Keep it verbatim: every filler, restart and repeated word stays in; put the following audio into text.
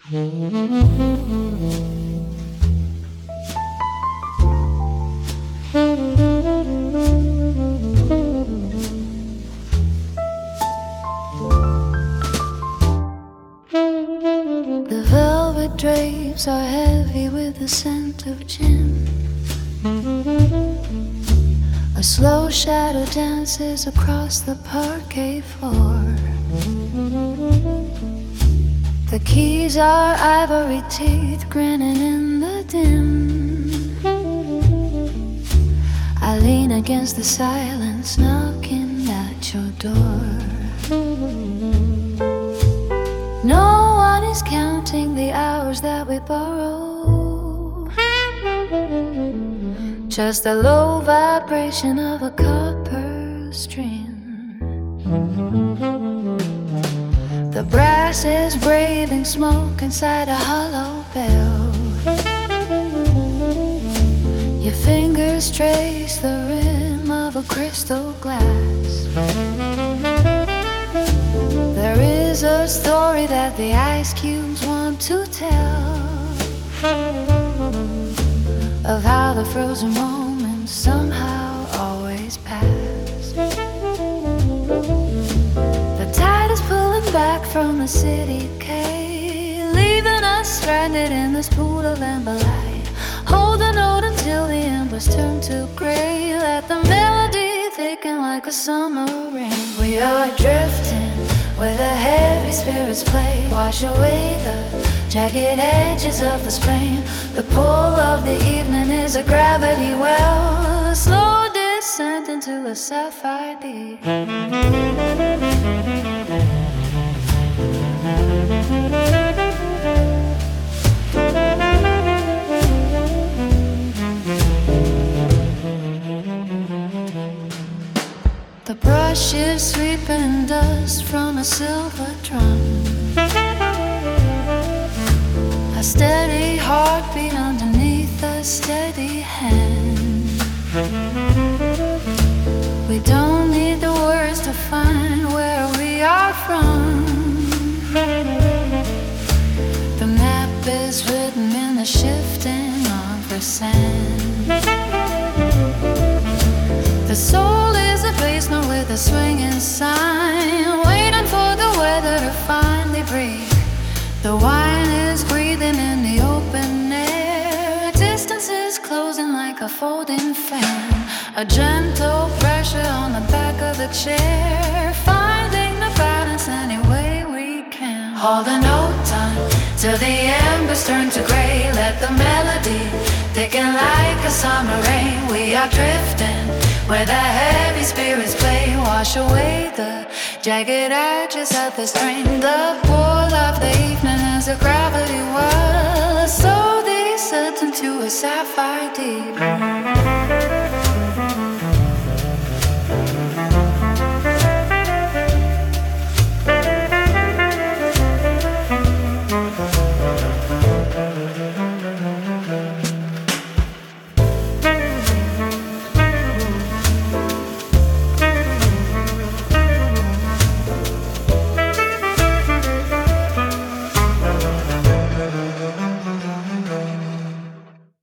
The velvet drapes are heavy with the scent of gin. A slow shadow dances across the parquet floor. The keys are ivory teeth grinning in the dim. I lean against the silence knocking at your door. No one is counting the hours that we borrow. Just a low vibration of a copper string. The brass is breathing smoke inside a hollow bell. Your fingers trace the rim of a crystal glass. There is a story that the ice cubes want to tell, of how the frozen moments somehow always pass. The tide is pulling back from the city quay, leaving us stranded in this pool of amber light. Hold the note until the embers turn to gray. Let the melody thicken like a summer rain. We are drifting where the heavy spirits play. Wash away the jagged edges of the spring. The pull of the evening is a gravity well, a slow descent into a sapphire deep. The brush is sweeping dust from a silver drum. A steady heartbeat underneath a steady hand. We don't need the words to find where we are from. The map is written in the shifting of the sand. The soul is a bass note with a swinging sign, waiting for the weather to finally break. The wine is breathing in the open air. Distance is closing like a folding fan. A gentle pressure on the back of the chair, finding the balance any way we can. Holding no time till the embers turn to gray. Let the melody thicken like a summer rain. We are drifting where the heavy spirits play. Wash away the jagged edges of the string. The pull of the evening is a gravity well, so descends into a sapphire deep.